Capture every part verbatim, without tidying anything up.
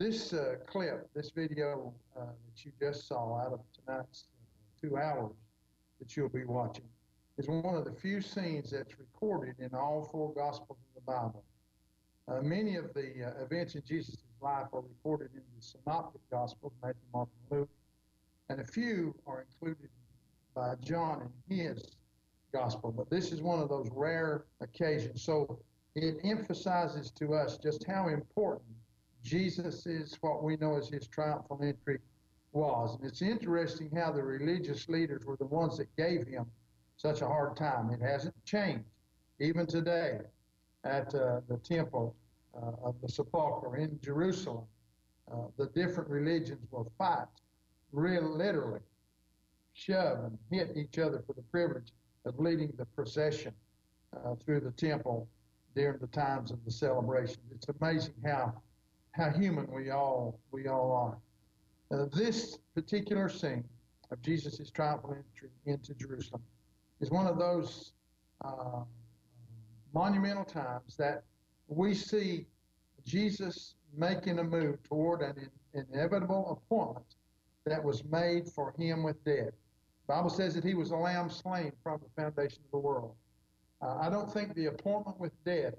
This uh, clip, this video uh, that you just saw out of tonight's two hours that you'll be watching, is one of the few scenes that's recorded in all four Gospels of the Bible. Uh, many of the uh, events in Jesus' life are recorded in the Synoptic Gospels, Matthew, Mark, and Luke, and a few are included by John in his Gospel. But this is one of those rare occasions. So it emphasizes to us just how important Jesus is, what we know as his triumphal entry, was. And it's interesting how the religious leaders were the ones that gave him such a hard time. It hasn't changed. Even today at uh, the temple uh, of the Sepulchre in Jerusalem, uh, the different religions will fight, real literally, shove and hit each other for the privilege of leading the procession uh, through the temple during the times of the celebration. It's amazing how how human we all we all are. Uh, this particular scene of Jesus' triumphal entry into Jerusalem is one of those uh, monumental times that we see Jesus making a move toward an in, inevitable appointment that was made for him with death. The Bible says that he was a lamb slain from the foundation of the world. Uh, I don't think the appointment with death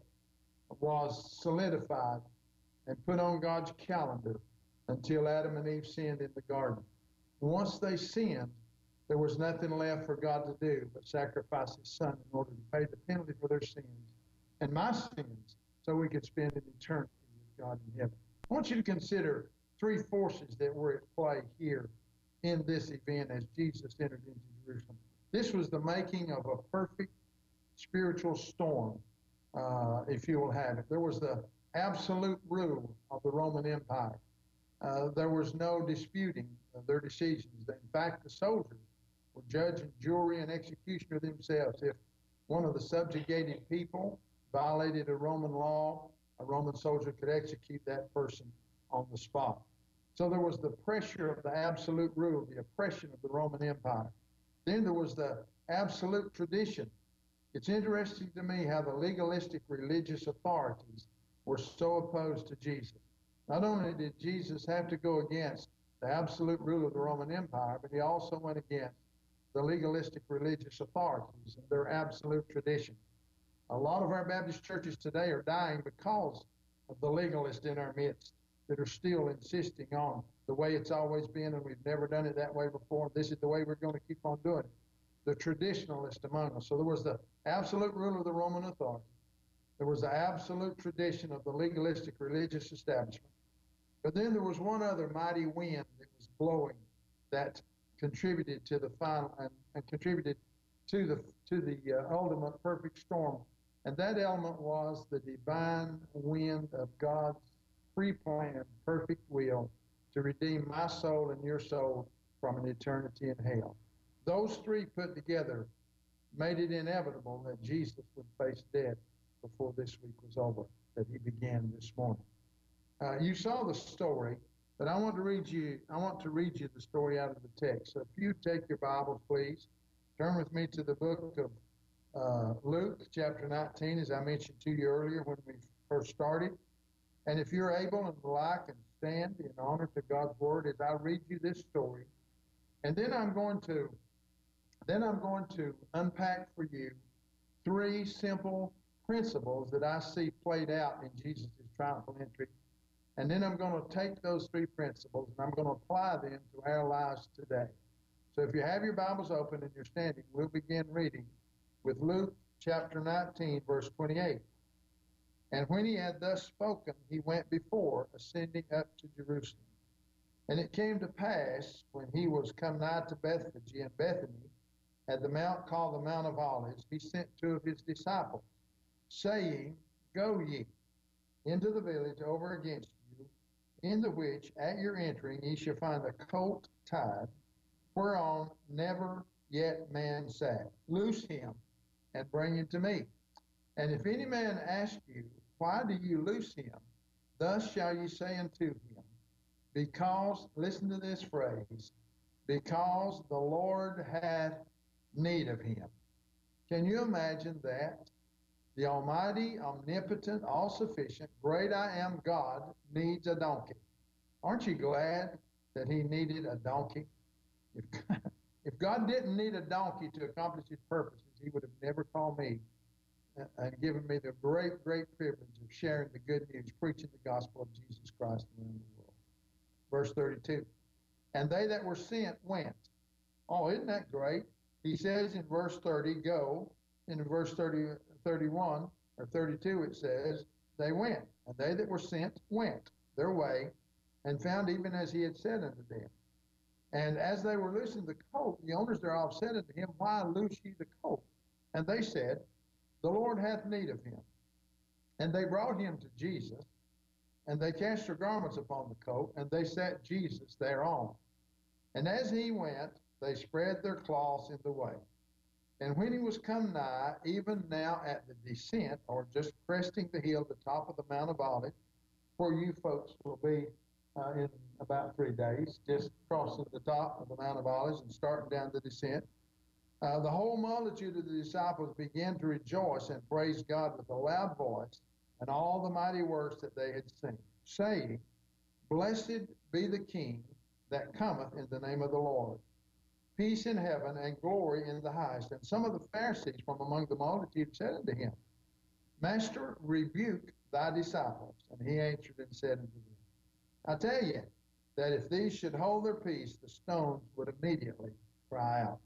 was solidified and put on God's calendar until Adam and Eve sinned in the garden. Once they sinned, there was nothing left for God to do but sacrifice his son in order to pay the penalty for their sins and my sins so we could spend an eternity with God in heaven. I want you to consider three forces that were at play here in this event as Jesus entered into Jerusalem. This was the making of a perfect spiritual storm, uh, if you will have it. There was the absolute rule of the Roman Empire. Uh, there was no disputing uh, their decisions. In fact, the soldiers were judge and jury and executioner themselves. If one of the subjugated people violated a Roman law, a Roman soldier could execute that person on the spot. So there was the pressure of the absolute rule, the oppression of the Roman Empire. Then there was the absolute tradition. It's interesting to me how the legalistic religious authorities were so opposed to Jesus. Not only did Jesus have to go against the absolute rule of the Roman Empire, but he also went against the legalistic religious authorities and their absolute tradition. A lot of our Baptist churches today are dying because of the legalists in our midst that are still insisting on the way it's always been, and we've never done it that way before. This is the way we're going to keep on doing it. The traditionalist among us. So there was the absolute rule of the Roman authority. There was the absolute tradition of the legalistic religious establishment. But then there was one other mighty wind that was blowing that contributed to the final and, and contributed to the to the uh, ultimate perfect storm. And that element was the divine wind of God's pre-planned perfect will to redeem my soul and your soul from an eternity in hell. Those three put together made it inevitable that Jesus would face death before this week was over, that he began this morning. Uh, you saw the story, but I want to read you. I want to read you the story out of the text. So if you take your Bibles, please turn with me to the book of uh, Luke, chapter nineteen, as I mentioned to you earlier when we first started. And if you're able and like and stand in honor to God's word as I read you this story, and then I'm going to, then I'm going to unpack for you three simple principles that I see played out in Jesus' triumphal entry. And then I'm going to take those three principles and I'm going to apply them to our lives today. So if you have your Bibles open and you're standing, we'll begin reading with Luke chapter nineteen, verse twenty-eight. And when he had thus spoken, he went before, ascending up to Jerusalem. And it came to pass, when he was come nigh to Bethphage and Bethany, at the mount called the Mount of Olives, he sent two of his disciples, saying, Go ye into the village over against you, in the which at your entering ye shall find a colt tied, whereon never yet man sat. Loose him, and bring him to me. And if any man ask you, Why do you loose him? Thus shall ye say unto him, Because, listen to this phrase, because the Lord hath need of him. Can you imagine that? The almighty, omnipotent, all-sufficient, great I am God needs a donkey. Aren't you glad that he needed a donkey? If, if God didn't need a donkey to accomplish his purposes, he would have never called me and given me the great, great privilege of sharing the good news, preaching the gospel of Jesus Christ around the world. Verse thirty-two, and they that were sent went. Oh, isn't that great? He says in verse thirty, go. In verse thirty, thirty-one or thirty-two, it says, they went. And they that were sent went their way and found even as he had said unto them. And as they were loosing the colt, the owners thereof said unto him, why loose ye the colt? And they said, the Lord hath need of him. And they brought him to Jesus, and they cast their garments upon the colt, and they set Jesus thereon. And as he went, they spread their cloths in the way. And when he was come nigh, even now at the descent, or just cresting the hill, the top of the Mount of Olives, where you folks will be uh, in about three days, just crossing the top of the Mount of Olives and starting down the descent, Uh, the whole multitude of the disciples began to rejoice and praise God with a loud voice and all the mighty works that they had seen, saying, blessed be the King that cometh in the name of the Lord. Peace in heaven and glory in the highest. And some of the Pharisees from among the multitude said unto him, Master, rebuke thy disciples. And he answered and said unto them, I tell you that if these should hold their peace, the stones would immediately cry out.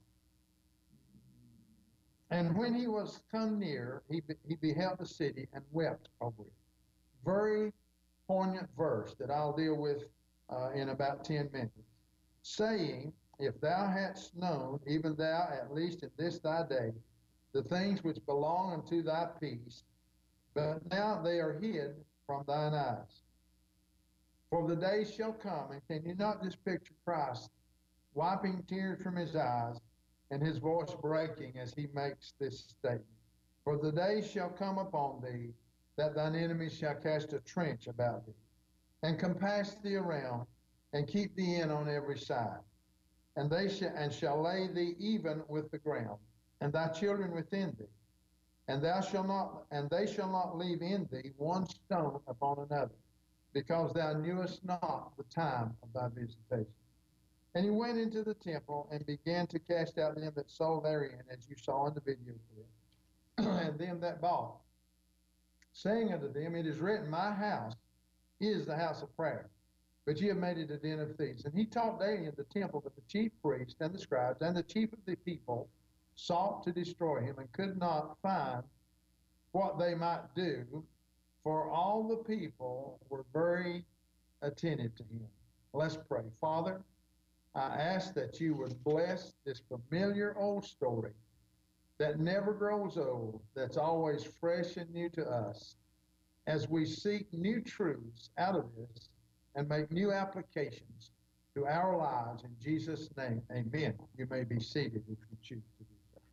And when he was come near, he, be, he beheld the city and wept over it. Very poignant verse that I'll deal with uh, in about ten minutes. Saying, if thou hadst known, even thou at least in this thy day, the things which belong unto thy peace, but now they are hid from thine eyes. For the days shall come, and can you not just picture Christ wiping tears from his eyes, and his voice breaking as he makes this statement. For the days shall come upon thee, that thine enemies shall cast a trench about thee, and compass thee around, and keep thee in on every side. And they shall and shall lay thee even with the ground, and thy children within thee. And thou shalt not, and they shall not leave in thee one stone upon another, because thou knewest not the time of thy visitation. And he went into the temple and began to cast out them that sold therein, as you saw in the video clip, and them that bought, saying unto them, it is written, my house is the house of prayer, but ye have made it a den of thieves. And he taught daily in the temple, but the chief priests and the scribes and the chief of the people sought to destroy him, and could not find what they might do, for all the people were very attentive to him. Let's pray. Father, I ask that you would bless this familiar old story that never grows old, that's always fresh and new to us, as we seek new truths out of this and make new applications to our lives. In Jesus' name, amen. You may be seated if you choose to do so.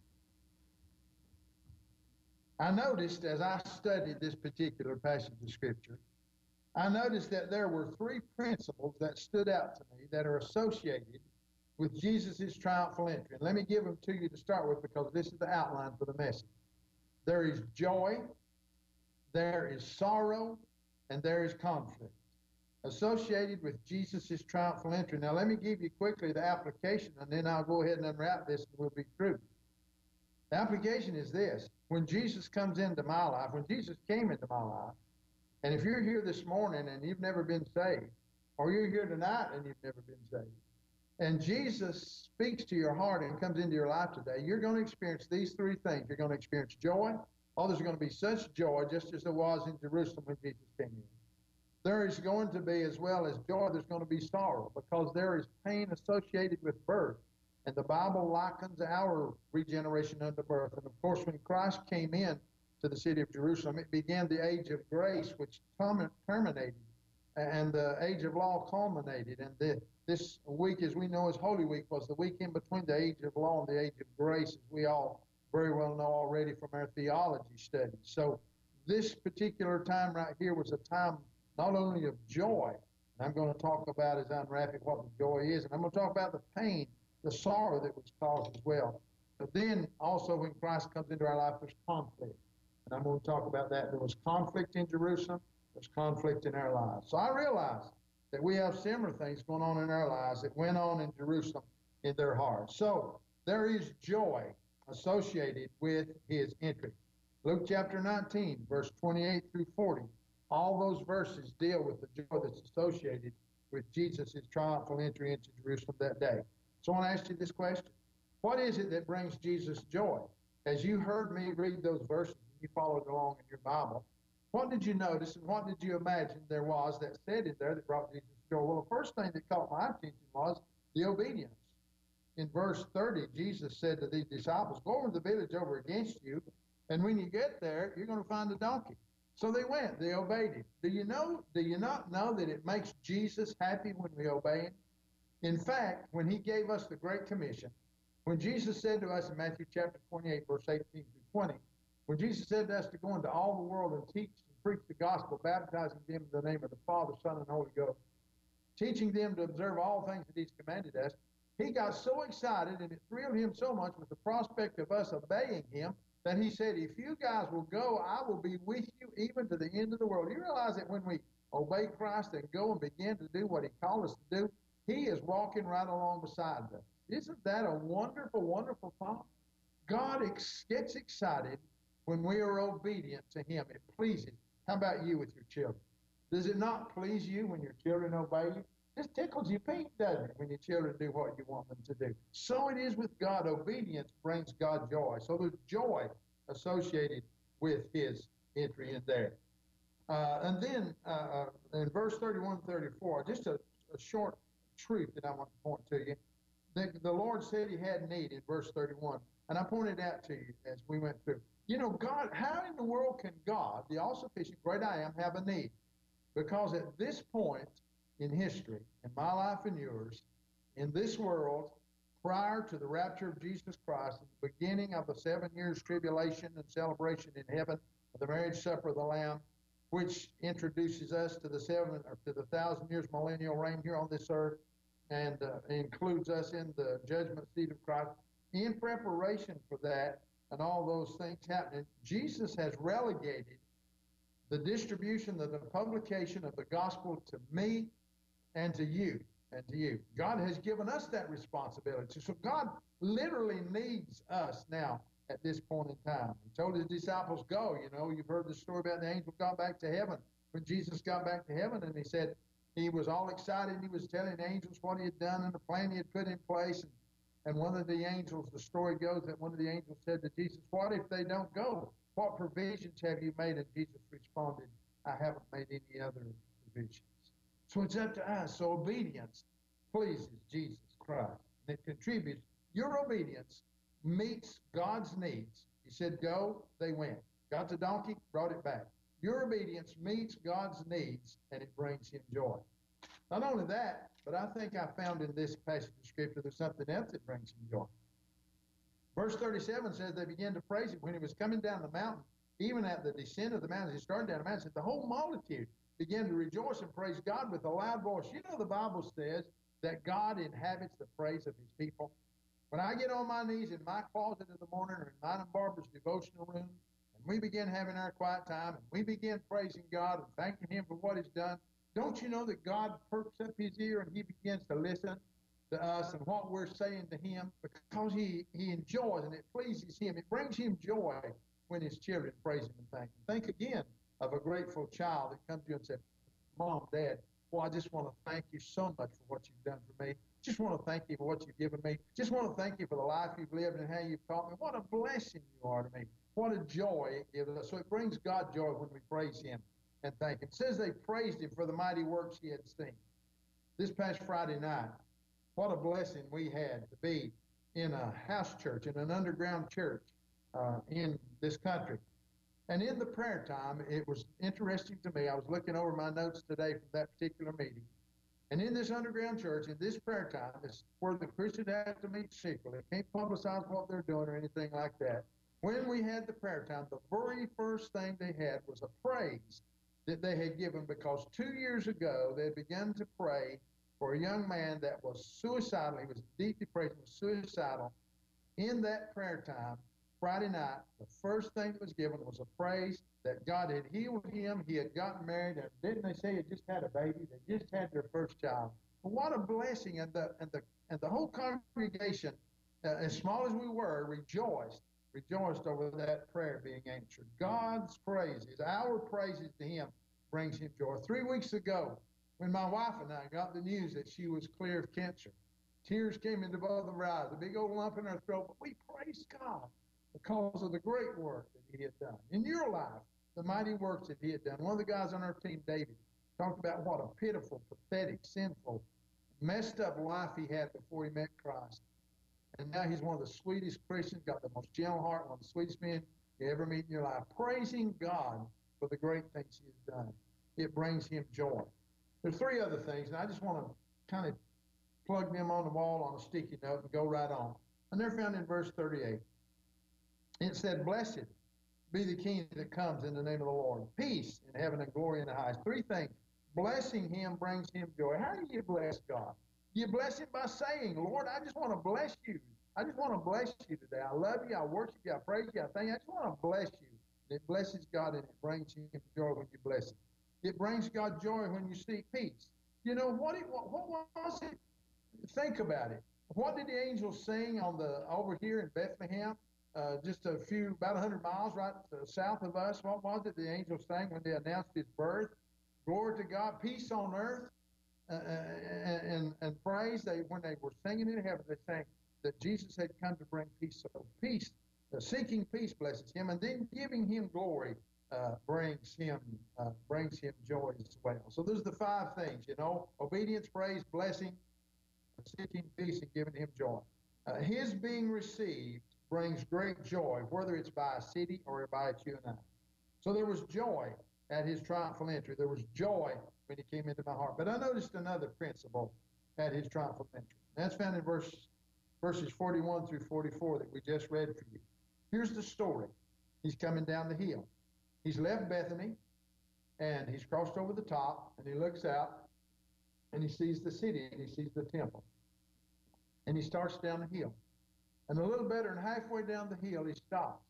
I noticed as I studied this particular passage of Scripture, I noticed that there were three principles that stood out to me that are associated with Jesus' triumphal entry. And let me give them to you to start with, because this is the outline for the message. There is joy, there is sorrow, and there is conflict associated with Jesus' triumphal entry. Now let me give you quickly the application, and then I'll go ahead and unwrap this and we'll be through. The application is this. When Jesus comes into my life, when Jesus came into my life, and if you're here this morning and you've never been saved, or you're here tonight and you've never been saved, and Jesus speaks to your heart and comes into your life today, you're going to experience these three things. You're going to experience joy. Oh, there's going to be such joy, just as there was in Jerusalem when Jesus came in. There is going to be, as well as joy, there's going to be sorrow, because there is pain associated with birth. And the Bible likens our regeneration unto birth. And of course, when Christ came in to the city of Jerusalem, it began the age of grace, which terminated, and the age of law culminated. And the, this week, as we know as Holy Week, was the week in between the age of law and the age of grace, as we all very well know already from our theology studies. So this particular time right here was a time not only of joy, and I'm going to talk about, as I unwrap it, what the joy is, and I'm going to talk about the pain, the sorrow that was caused as well. But then also when Christ comes into our life, there's conflict. And I'm going to talk about that. There was conflict in Jerusalem. There's conflict in our lives. So I realized that we have similar things going on in our lives that went on in Jerusalem in their hearts. So there is joy associated with his entry. Luke chapter nineteen, verse twenty-eight through forty. All those verses deal with the joy that's associated with Jesus' triumphal entry into Jerusalem that day. So I want to ask you this question. What is it that brings Jesus joy? As you heard me read those verses, you followed along in your Bible, what did you notice and what did you imagine there was that said in there that brought Jesus joy? Well, the first thing that caught my attention was the obedience. In verse thirty, Jesus said to these disciples, go over to the village over against you, and when you get there, you're going to find a donkey. So they went. They obeyed him. Do you know, do you not know that it makes Jesus happy when we obey him? In fact, when he gave us the Great Commission, when Jesus said to us in Matthew chapter twenty-eight, verse eighteen through twenty, when Jesus said to us to go into all the world and teach and preach the gospel, baptizing them in the name of the Father, Son, and Holy Ghost, teaching them to observe all things that he's commanded us, he got so excited and it thrilled him so much with the prospect of us obeying him that he said, if you guys will go, I will be with you even to the end of the world. You realize that when we obey Christ and go and begin to do what he called us to do, he is walking right along beside us. Isn't that a wonderful, wonderful thought? God ex- gets excited when we are obedient to him. It pleases. How about you with your children? Does it not please you when your children obey you? It tickles your pink, doesn't it, when your children do what you want them to do? So it is with God. Obedience brings God joy. So there's joy associated with his entry in there. Uh, and then uh, in verse thirty-one, thirty-four, just a, a short truth that I want to point to you. The, the Lord said he had need in verse thirty-one, and I pointed out to you as we went through. You know, God, how in the world can God, the all-sufficient great I am, have a need? Because at this point in history, in my life and yours, in this world, prior to the rapture of Jesus Christ, at the beginning of the seven years tribulation and celebration in heaven of the marriage supper of the Lamb, which introduces us to the seven or to the thousand years millennial reign here on this earth, and uh, includes us in the judgment seat of Christ. In preparation for that and all those things happening, Jesus has relegated the distribution, the, the publication of the gospel to me and to you, and to you. God has given us that responsibility. So God literally needs us now at this point in time. He told his disciples, go. You know, you've heard the story about the angel got back to heaven. When Jesus got back to heaven, and he said, he was all excited. He was telling the angels what he had done and the plan he had put in place. And, and one of the angels, the story goes that one of the angels said to Jesus, what if they don't go? What provisions have you made? And Jesus responded, I haven't made any other provisions. So it's up to us. So obedience pleases Jesus Christ. And it contributes. Your obedience meets God's needs. He said, go, they went. Got the donkey, brought it back. Your obedience meets God's needs, and it brings him joy. Not only that, but I think I found in this passage of Scripture there's something else that brings him joy. Verse thirty-seven says they began to praise him when he was coming down the mountain. Even at the descent of the mountain, he started down the mountain, said the whole multitude began to rejoice and praise God with a loud voice. You know the Bible says that God inhabits the praise of his people. When I get on my knees in my closet in the morning or in mine and Barbara's devotional room, and we begin having our quiet time, and we begin praising God and thanking him for what he's done, don't you know that God perks up his ear and he begins to listen to us and what we're saying to him, because he, he enjoys and it pleases him. It brings him joy when his children praise him and thank him. Think again of a grateful child that comes to you and says, Mom, Dad, well, I just want to thank you so much for what you've done for me. Just want to thank you for what you've given me. Just want to thank you for the life you've lived and how you've taught me. What a blessing you are to me. What a joy it gives us. So it brings God joy when we praise him and thank him. It says they praised him for the mighty works he had seen. This past Friday night, what a blessing we had to be in a house church, in an underground church uh, in this country. And in the prayer time, it was interesting to me. I was looking over my notes today from that particular meeting. And in this underground church, in this prayer time, is where the Christians have to meet secretly. They can't publicize what they're doing or anything like that. When we had the prayer time, the very first thing they had was a praise that they had given, because two years ago they had begun to pray for a young man that was suicidal. He was deep depression, was suicidal. In that prayer time, Friday night, the first thing that was given was a praise that God had healed him. He had gotten married, and didn't they say he had just had a baby? They just had their first child. Well, what a blessing! And the and the and the whole congregation, uh, as small as we were, rejoiced, rejoiced over that prayer being answered. God's praises, our praises to Him, brings Him joy. Three weeks ago, when my wife and I got the news that she was clear of cancer, tears came into both of our eyes, a big old lump in our throat, but we praised God because of the great work that He had done. In your life, the mighty works that He had done. One of the guys on our team, David, talked about what a pitiful, pathetic, sinful, messed up life he had before he met Christ. And now he's one of the sweetest Christians, got the most gentle heart, one of the sweetest men you ever meet in your life. Praising God for the great things He has done. It brings Him joy. There's three other things, and I just want to kind of plug them on the wall on a sticky note and go right on. And they're found in verse thirty-eight. It said, "Blessed be the King that comes in the name of the Lord. Peace in heaven and glory in the highest." Three things. Blessing Him brings Him joy. How do you bless God? You bless Him by saying, "Lord, I just want to bless you. I just want to bless you today. I love you. I worship you. I praise you. I thank you. I just want to bless you." And it blesses God, and it brings Him joy when you bless Him. It brings God joy when you seek peace. You know, what, it, what, what was it? Think about it. What did the angels sing on the over here in Bethlehem? Uh, just a few, about one hundred miles right south of us. What was it the angels sang when they announced His birth? Glory to God, peace on earth, uh, and, and, and praise. They, when they were singing in heaven, they sang that Jesus had come to bring peace. So peace, uh, seeking peace blesses Him, and then giving Him glory uh, brings Him uh, brings Him joy as well. So those are the five things, you know: obedience, praise, blessing, seeking peace, and giving Him joy. Uh, his being received brings great joy, whether it's by a city or by you and I. So there was joy at His triumphal entry. There was joy when He came into my heart. But I noticed another principle at His triumphal entry. That's found in verse, verses forty-one through forty-four that we just read for you. Here's the story. He's coming down the hill. He's left Bethany, and he's crossed over the top, and he looks out, and he sees the city, and he sees the temple. And he starts down the hill. And a little better than halfway down the hill, he stops.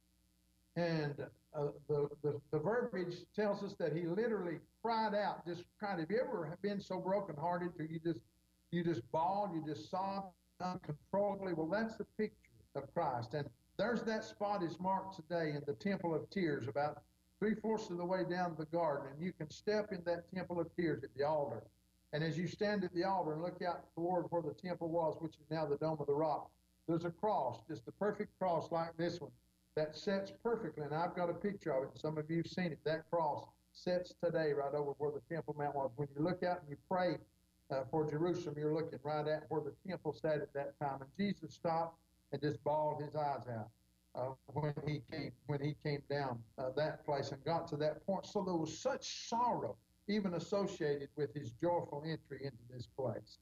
And uh, the, the, the verbiage tells us that he literally cried out, just cried. Have you ever been so brokenhearted that you just, you just bawled, you just sobbed uncontrollably? Well, that's the picture of Christ. And there's that spot is marked today in the Temple of Tears, about three-fourths of the way down the garden. And you can step in that Temple of Tears at the altar. And as you stand at the altar and look out toward where the temple was, which is now the Dome of the Rock, there's a cross, just a perfect cross like this one, that sets perfectly. And I've got a picture of it. Some of you have seen it. That cross sets today right over where the Temple Mount was. When you look out and you pray uh, for Jerusalem, you're looking right at where the temple sat at that time. And Jesus stopped and just bawled his eyes out uh, when he came when he came down uh, that place and got to that point. So there was such sorrow even associated with his joyful entry into this place.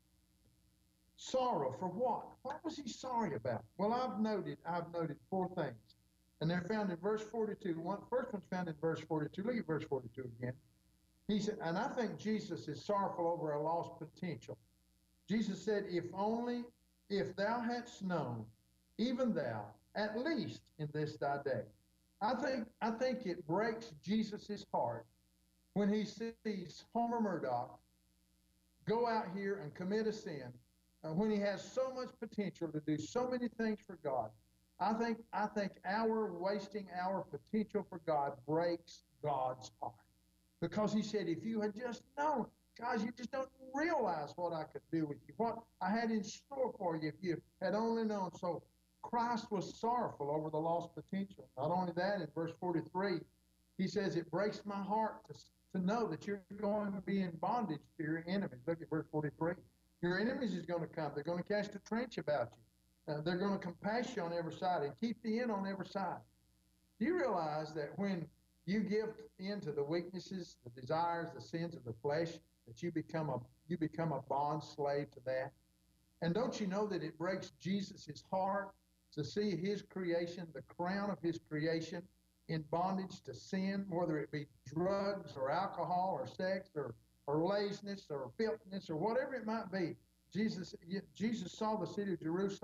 Sorrow for what? What was he sorry about? Well, I've noted, I've noted four things. And they're found in verse forty-two. One, first one's found in verse forty-two. Look at verse forty-two again. He said, and I think Jesus is sorrowful over a lost potential. Jesus said, if only, if thou hadst known, even thou, at least in this thy day. I think, I think it breaks Jesus' heart when he sees Homer Murdoch go out here and commit a sin, uh, when he has so much potential to do so many things for God. I think I think our wasting our potential for God breaks God's heart. Because he said, if you had just known, guys, you just don't realize what I could do with you, what I had in store for you if you had only known. So Christ was sorrowful over the lost potential. Not only that, in verse forty-three, he says, it breaks my heart to, to know that you're going to be in bondage to your enemies. Look at verse forty-three. Your enemies is going to come. They're going to cast a trench about you. Uh, they're going to compass you on every side and keep you in on every side. Do you realize that when you give in to the weaknesses, the desires, the sins of the flesh, that you become a you become a bond slave to that? And don't you know that it breaks Jesus' heart to see his creation, the crown of his creation, in bondage to sin, whether it be drugs or alcohol or sex or, or laziness or filthiness or whatever it might be. Jesus, Jesus saw the city of Jerusalem,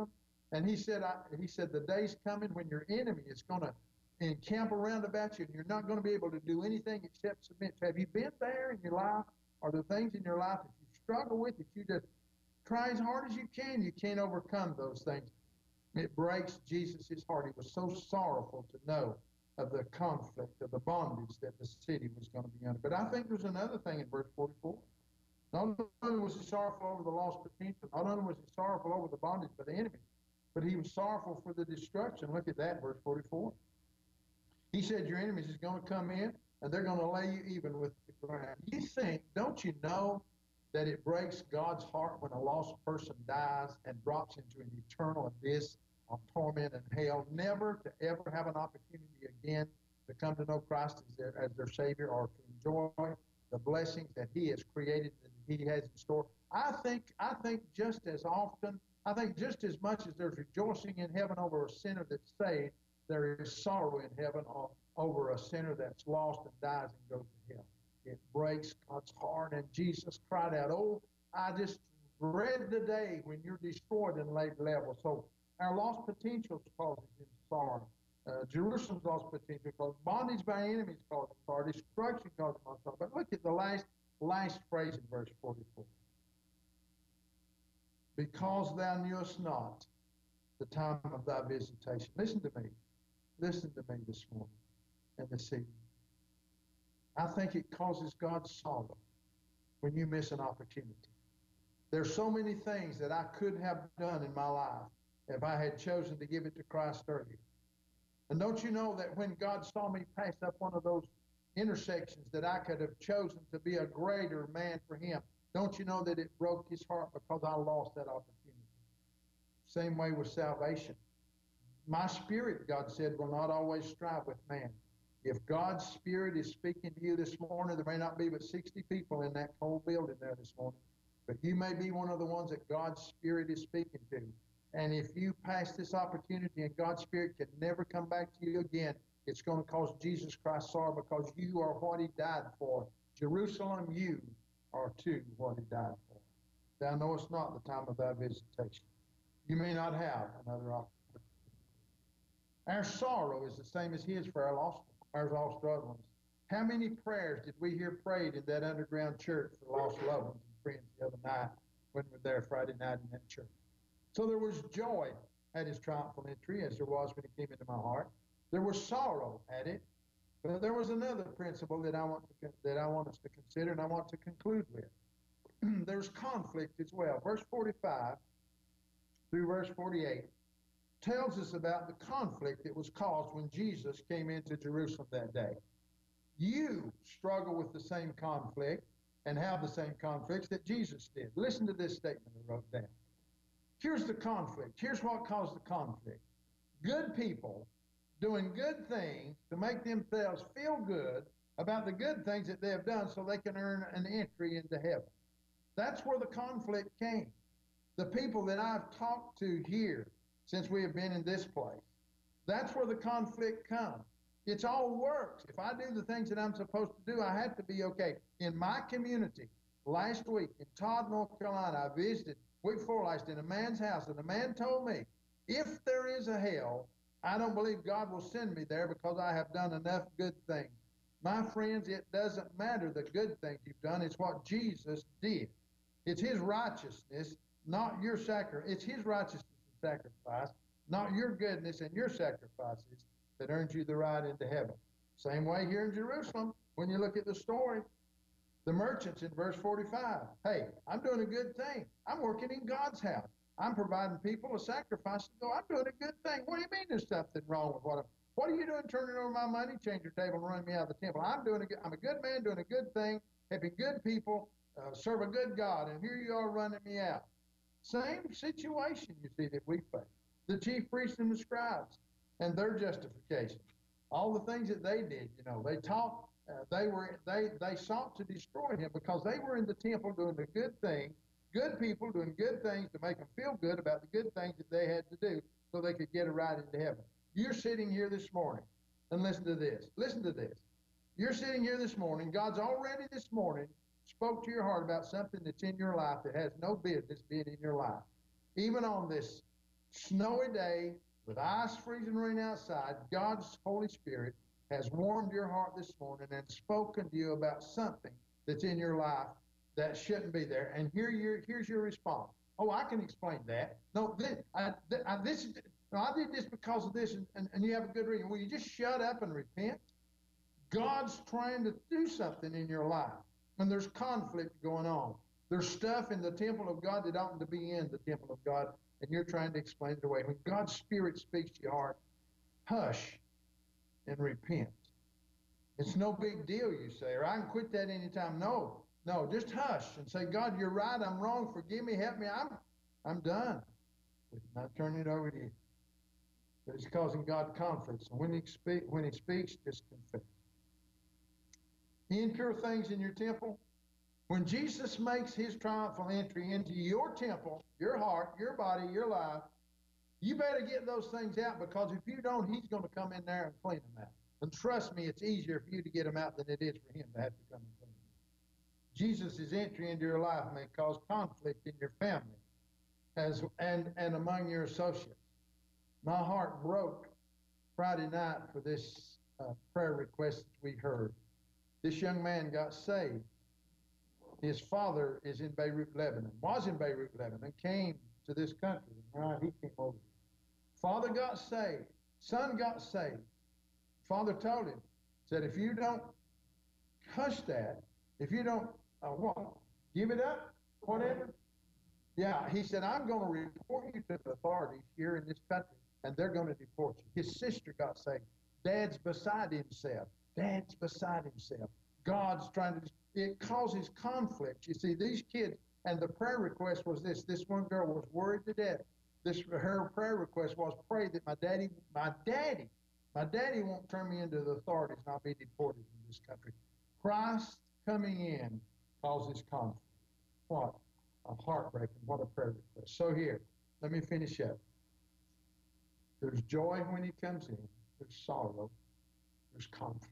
And he said, I, he said, the day's coming when your enemy is going to encamp around about you, and you're not going to be able to do anything except submit. Have you been there in your life? Are there things in your life that you struggle with, that you just try as hard as you can, you can't overcome those things? It breaks Jesus' heart. He was so sorrowful to know of the conflict, of the bondage that the city was going to be under. But I think there's another thing in verse forty-four. Not only was he sorrowful over the lost potential, not only was he sorrowful over the bondage by the enemy, but he was sorrowful for the destruction. Look at that, verse forty-four. He said, your enemies is going to come in, and they're going to lay you even with the ground. You think, don't you know that it breaks God's heart when a lost person dies and drops into an eternal abyss of torment and hell, never to ever have an opportunity again to come to know Christ as their, as their Savior, or to enjoy the blessings that he has created and he has in store? I think, I think just as often, I think just as much as there's rejoicing in heaven over a sinner that's saved, there is sorrow in heaven over a sinner that's lost and dies and goes to hell. It breaks God's heart, and Jesus cried out, oh, I just read the day when you're destroyed and laid level. So our lost potential causes him sorrow. Uh, Jerusalem's lost potential causes bondage by enemies causes sorrow. Destruction causes sorrow. But look at the last, last phrase in verse forty-four. Because thou knewest not the time of thy visitation. Listen to me. Listen to me this morning and this evening. I think it causes God's sorrow when you miss an opportunity. There's so many things that I could have done in my life if I had chosen to give it to Christ earlier. And don't you know that when God saw me pass up one of those intersections that I could have chosen to be a greater man for him, don't you know that it broke his heart because I lost that opportunity? Same way with salvation. My spirit, God said, will not always strive with man. If God's Spirit is speaking to you this morning, there may not be but sixty people in that cold building there this morning, but you may be one of the ones that God's Spirit is speaking to. And if you pass this opportunity and God's Spirit can never come back to you again, it's going to cause Jesus Christ sorrow, because you are what he died for. Jerusalem, you are too what he died for. Thou knowest not the time of thy visitation. You may not have another opportunity. Our sorrow is the same as his for our lost, our lost loved ones. How many prayers did we hear prayed in that underground church for lost loved ones and friends the other night when we were there Friday night in that church? So there was joy at his triumphal entry, as there was when he came into my heart. There was sorrow at it, but there was another principle that I want to, that I want us to consider, and I want to conclude with. There's conflict as well. Verse forty-five through verse forty-eight tells us about the conflict that was caused when Jesus came into Jerusalem that day. You struggle with the same conflict and have the same conflicts that Jesus did. Listen to this statement I wrote down. Here's the conflict. Here's what caused the conflict. Good people doing good things to make themselves feel good about the good things that they have done so they can earn an entry into heaven. That's where the conflict came. The people that I've talked to here since we have been in this place, that's where the conflict comes. It's all works. If I do the things that I'm supposed to do, I have to be okay. In my community, last week in Todd, North Carolina, I visited, week before last, in a man's house, and the man told me, if there is a hell, I don't believe God will send me there because I have done enough good things. My friends, it doesn't matter the good things you've done. It's what Jesus did. It's his righteousness, not your sacrifice. It's his righteousness and sacrifice, not your goodness and your sacrifices, that earns you the right into heaven. Same way here in Jerusalem, when you look at the story, the merchants in verse forty-five. Hey, I'm doing a good thing. I'm working in God's house. I'm providing people a sacrifice to go. I'm doing a good thing. What do you mean there's something wrong with what I'm, what are you doing turning over my money, change your table, and running me out of the temple? I'm doing a good, I'm a good man doing a good thing, helping good people, uh, serve a good God, and here you are running me out. Same situation, you see, that we face. The chief priests and the scribes and their justification. All the things that they did, you know, they taught, uh, they were, they, they sought to destroy him because they were in the temple doing the good thing, good people doing good things to make them feel good about the good things that they had to do so they could get a ride into heaven. You're sitting here this morning, and listen to this. Listen to this. You're sitting here this morning. God's already this morning spoke to your heart about something that's in your life that has no business being in your life. Even on this snowy day with ice freezing rain outside, God's Holy Spirit has warmed your heart this morning and spoken to you about something that's in your life that shouldn't be there. And here your, here's your response. Oh, I can explain that. No, this, I, I, this, no, I did this because of this, and, and, and you have a good reason. Will you just shut up and repent? God's trying to do something in your life, and there's conflict going on. There's stuff in the temple of God that oughtn't to be in the temple of God, and you're trying to explain it away. When God's Spirit speaks to your heart, hush and repent. It's no big deal, you say, or I can quit that anytime. No, no, just hush and say, God, you're right, I'm wrong, forgive me, help me, I'm, I'm done. I turn it over to you. But it's causing God conflict. So when he, speak, when he speaks, just confess. Impure things in your temple. When Jesus makes his triumphal entry into your temple, your heart, your body, your life, you better get those things out, because if you don't, he's going to come in there and clean them out. And trust me, it's easier for you to get them out than it is for him to have to come and clean them out. Jesus' entry into your life may cause conflict in your family as and, and among your associates. My heart broke Friday night for this uh, prayer request that we heard. This young man got saved. His father is in Beirut, Lebanon, was in Beirut, Lebanon, came to this country. Right, he came over. Father got saved. Son got saved. Father told him, said, if you don't hush that, if you don't, uh, what, give it up, whatever. Yeah, he said, I'm going to report you to the authorities here in this country, and they're going to deport you. His sister got saved. Dad's beside himself. Dad's beside himself. God's trying to, it causes conflict. You see, these kids, and the prayer request was this. This one girl was worried to death. This, her prayer request was, pray that my daddy, my daddy, my daddy won't turn me into the authorities and I'll be deported from this country. Christ coming in causes conflict. What a heartbreaking, what a prayer request. So here, let me finish up. There's joy when he comes in. There's sorrow. There's conflict.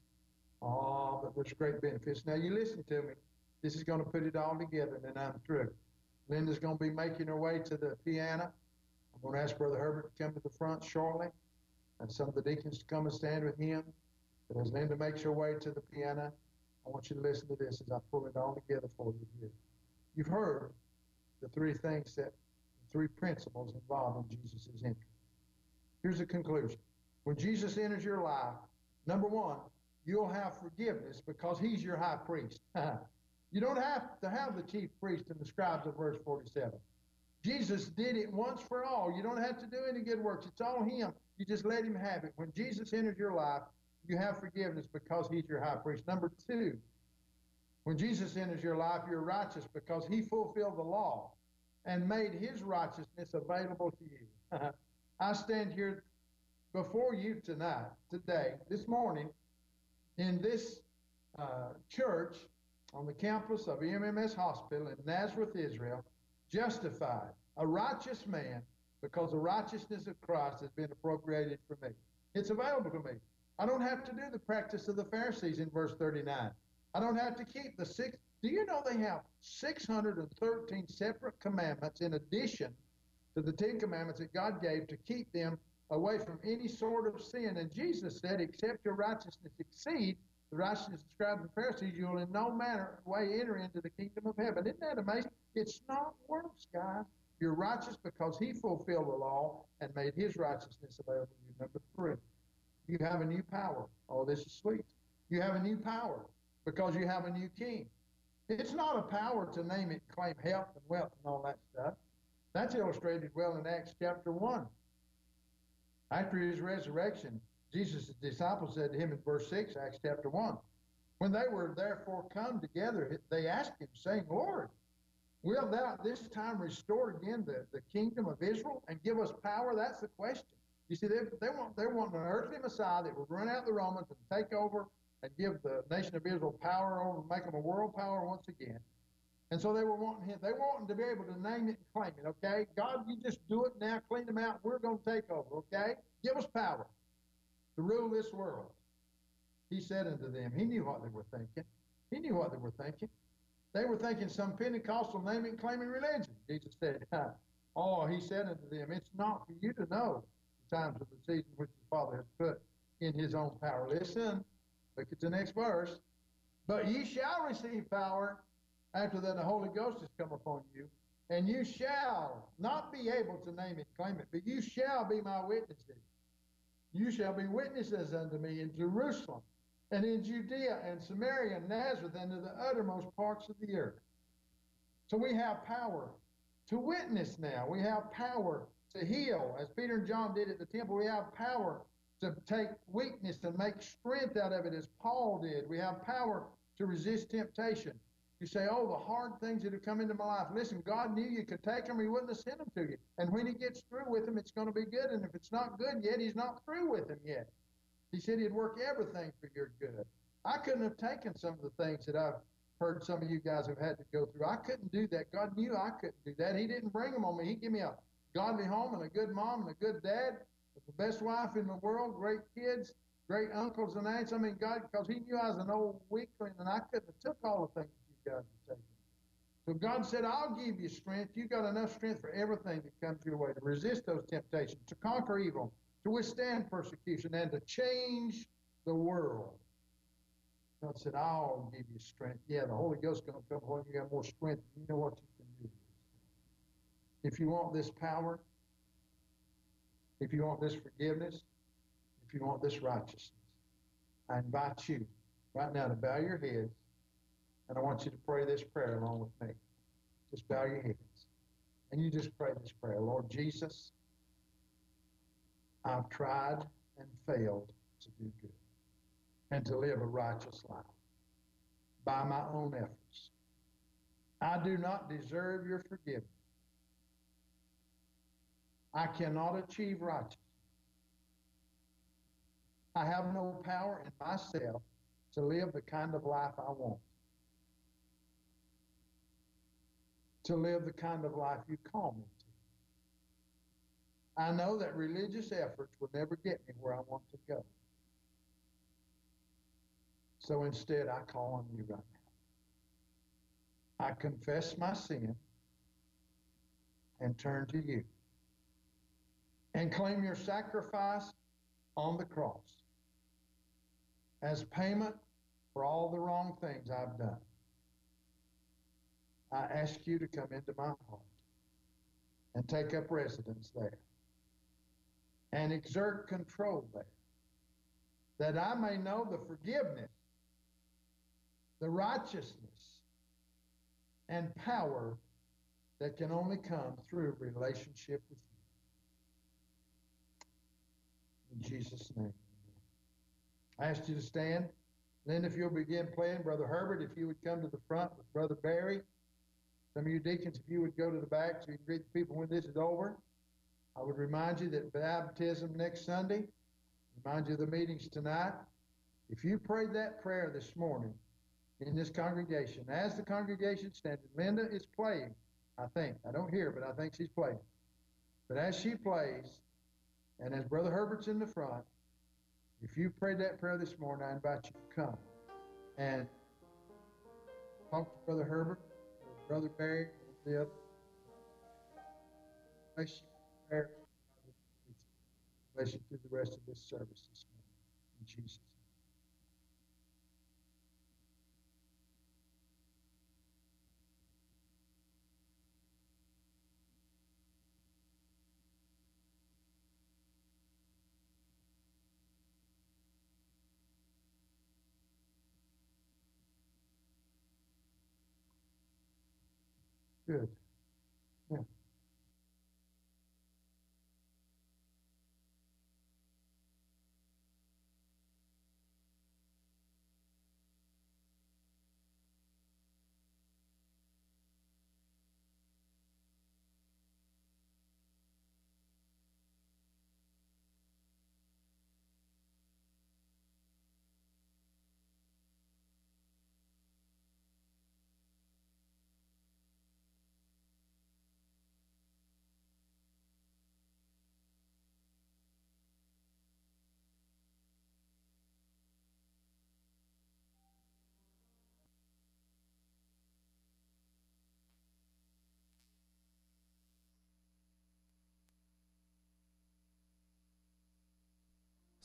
Oh, but there's great benefits. Now, you listen to me. This is going to put it all together, and then I'm through. Linda's going to be making her way to the piano. I'm going to ask Brother Herbert to come to the front shortly, and some of the deacons to come and stand with him. But as Linda makes her way to the piano, I want you to listen to this as I pull it all together for you here. You've heard the three things that, the three principles involved in Jesus' entry. Here's the conclusion. When Jesus enters your life, number one, you'll have forgiveness because he's your high priest. You don't have to have the chief priest and the scribes of verse forty-seven. Jesus did it once for all. You don't have to do any good works. It's all him. You just let him have it. When Jesus enters your life, you have forgiveness because he's your high priest. Number two, when Jesus enters your life, you're righteous because he fulfilled the law and made his righteousness available to you. I stand here before you tonight, today, this morning, in this uh, church on the campus of E M M S Hospital in Nazareth, Israel, justified, a righteous man, because the righteousness of Christ has been appropriated for me. It's available to me. I don't have to do the practice of the Pharisees in verse thirty-nine. I don't have to keep the six. Do you know they have six hundred thirteen separate commandments in addition to the Ten Commandments that God gave to keep them away from any sort of sin? And Jesus said, except your righteousness exceed the righteousness of scribes and Pharisees, you will in no manner way enter into the kingdom of heaven. Isn't that amazing? It's not works, guys. You're righteous because he fulfilled the law and made his righteousness available to you. Number three, you have a new power. Oh, this is sweet. You have a new power because you have a new king. It's not a power to name it, claim health and wealth and all that stuff. That's illustrated well in Acts chapter one. After his resurrection, Jesus' disciples said to him in verse six, Acts chapter one, when they were therefore come together, they asked him, saying, Lord, will thou at this time restore again the, the kingdom of Israel and give us power? That's the question. You see, they, they, want, they want an earthly Messiah that would run out the Romans and take over and give the nation of Israel power over, make them a world power once again. And so they were wanting him, they wanted to be able to name it and claim it, okay? God, you just do it now, clean them out, we're going to take over, okay? Give us power to rule this world. He said unto them, he knew what they were thinking. He knew what they were thinking. They were thinking some Pentecostal naming and claiming religion. Jesus said, Oh, he said unto them, it's not for you to know the times of the season which the Father has put in his own power. Listen, look at the next verse. But ye shall receive power after that the Holy Ghost has come upon you, and you shall not be able to name it, claim it, but you shall be my witnesses. You shall be witnesses unto me in Jerusalem, and in Judea, and Samaria, and Nazareth, and to the uttermost parts of the earth. So we have power to witness now. We have power to heal, as Peter and John did at the temple. We have power to take weakness and make strength out of it, as Paul did. We have power to resist temptation. You say, oh, the hard things that have come into my life. Listen, God knew you could take them. He wouldn't have sent them to you. And when he gets through with them, it's going to be good. And if it's not good yet, he's not through with them yet. He said he'd work everything for your good. I couldn't have taken some of the things that I've heard some of you guys have had to go through. I couldn't do that. God knew I couldn't do that. He didn't bring them on me. He gave me a godly home and a good mom and a good dad, with the best wife in the world, great kids, great uncles and aunts. I mean, God, because he knew I was an old weakling and I couldn't have took all the things you guys were taking. So God said, I'll give you strength. You got enough strength for everything that comes your way, to resist those temptations, to conquer evil, to withstand persecution, and to change the world. God said, I'll give you strength. Yeah, the Holy Ghost is going to come when you have more strength. You know what you can do. If you want this power, if you want this forgiveness, if you want this righteousness, I invite you right now to bow your heads, and I want you to pray this prayer along with me. Just bow your heads, and you just pray this prayer. Lord Jesus, I've tried and failed to do good and to live a righteous life by my own efforts. I do not deserve your forgiveness. I cannot achieve righteousness. I have no power in myself to live the kind of life I want, to live the kind of life you call me to. I know that religious efforts will never get me where I want to go. So instead, I call on you right now. I confess my sin and turn to you and claim your sacrifice on the cross as payment for all the wrong things I've done. I ask you to come into my heart and take up residence there and exert control there, that I may know the forgiveness, the righteousness, and power that can only come through relationship with you. In Jesus' name. I ask you to stand. Linda, if you'll begin playing. Brother Herbert, if you would come to the front with Brother Barry. Some of you deacons, if you would go to the back so you can greet the people when this is over. I would remind you that baptism next Sunday. Remind you of the meetings tonight. If you prayed that prayer this morning in this congregation, as the congregation stands, Linda is playing, I think. I don't hear, but I think she's playing. But as she plays, and as Brother Herbert's in the front, if you prayed that prayer this morning, I invite you to come and talk to Brother Herbert, or Brother Barry, or the other. Bless you, prayer. Bless you through the rest of this service this morning. In Jesus' name. Good. Yeah.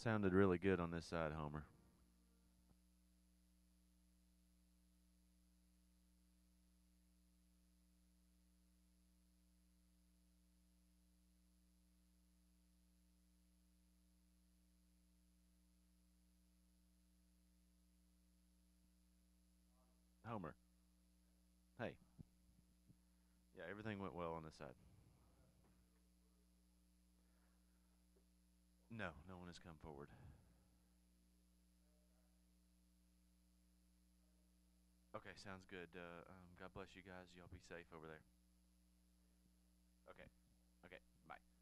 Sounded really good on this side, Homer. Homer. Hey. Yeah, everything went well on this side. No, no one has come forward. Okay, sounds good. Uh, um, God bless you guys. Y'all be safe over there. Okay. Okay. Bye.